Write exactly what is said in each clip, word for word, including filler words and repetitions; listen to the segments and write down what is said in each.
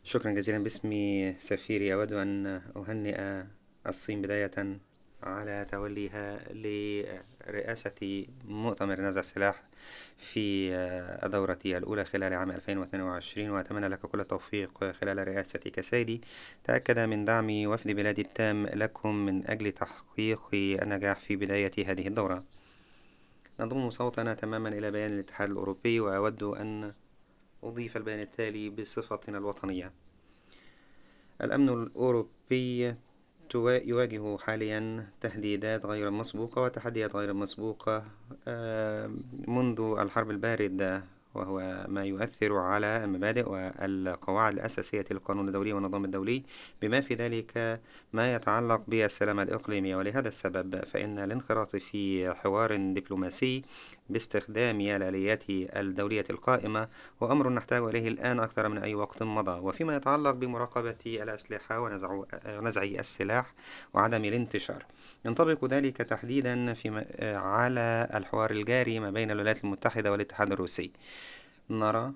شكرا جزيلا. باسمي سفيري أود أن أهنئ الصين بداية على توليها لرئاسة مؤتمر نزع السلاح في الدورة الأولى خلال عام ألفين واثنين وعشرين، وأتمنى لك كل التوفيق خلال رئاستك. سيدي، تأكد من دعم وفد بلادي التام لكم من أجل تحقيق النجاح في بداية هذه الدورة. نضم صوتنا تماما إلى بيان الاتحاد الأوروبي، وأود أن أضيف البيان التالي بصفتنا الوطنية. الأمن الأوروبي يواجه حاليا تهديدات غير مسبوقة وتحديات غير مسبوقة منذ الحرب الباردة، وهو ما يؤثر على المبادئ والقواعد الأساسية للقانون الدولي والنظام الدولي، بما في ذلك ما يتعلق بالسلامة الإقليمية. ولهذا السبب فإن الانخراط في حوار دبلوماسي باستخدام الآليات الدولية القائمة هو أمر نحتاج إليه الآن أكثر من أي وقت مضى. وفيما يتعلق بمراقبة الأسلحة ونزع ونزع السلاح وعدم الانتشار، ينطبق ذلك تحديدا في على الحوار الجاري ما بين الولايات المتحدة والاتحاد الروسي. نرى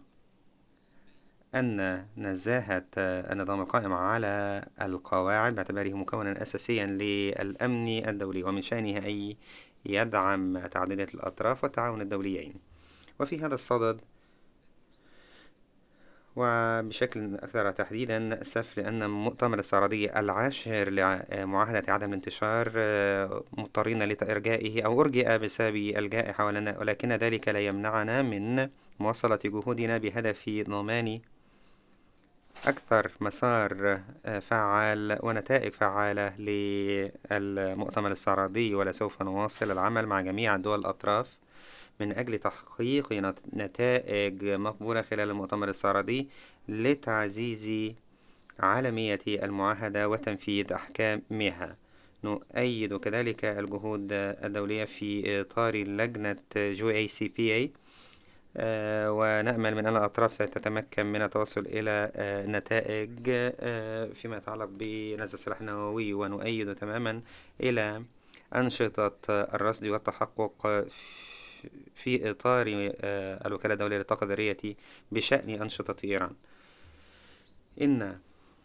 أن نزاهة النظام القائم على القواعد باعتباره مكونا أساسيا للأمن الدولي، ومن شأنه أن يدعم تعددية الأطراف والتعاون الدوليين. وفي هذا الصدد، وبشكل أكثر تحديدا سف لأن مؤتمر السعودية العاشر لمعاهدة عدم الانتشار مضطرين لإرجائه أو أرجئ بسبب الجائحة، ولكن ذلك لا يمنعنا من مواصلة جهودنا بهدف ضمان أكثر مسار فعال ونتائج فعالة للمؤتمر السعودي. ولسوف نواصل العمل مع جميع دول الأطراف من أجل تحقيق نتائج مقبولة خلال المؤتمر السعودي لتعزيز عالمية المعاهدة وتنفيذ أحكامها. نؤيد كذلك الجهود الدولية في إطار لجنة جو إيه سي بي إيه، ونأمل من أن الأطراف ستتمكن من التوصل إلى نتائج فيما يتعلق بنزع السلاح النووي. ونؤيد تماما إلى أنشطة الرصد والتحقق في إطار الوكالة الدولية للطاقة الذرية بشأن أنشطة إيران. إن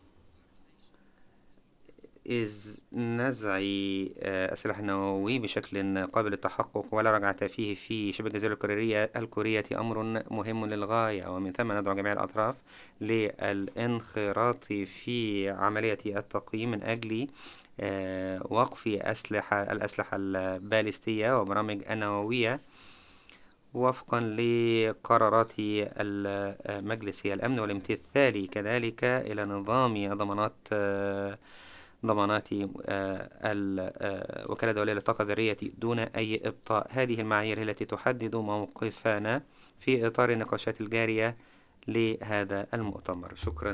إذ نزع السلاح النووي بشكل قابل للتحقق ولا رجعة فيه في شبه الجزيرة الكورية الكورية أمر مهم للغاية، ومن ثم ندعو جميع الأطراف للانخراط في عملية التقييم من أجل وقف أسلحة الأسلحة البالستية وبرامج النووية وفقا لقرارات المجلس الأمن، والامتثال كذلك إلى نظام ضمانات ضمانات الوكالة الدولية للطاقة الذرية دون أي إبطاء. هذه المعايير التي تحدد موقفنا في إطار النقاشات الجارية لهذا المؤتمر. شكرا.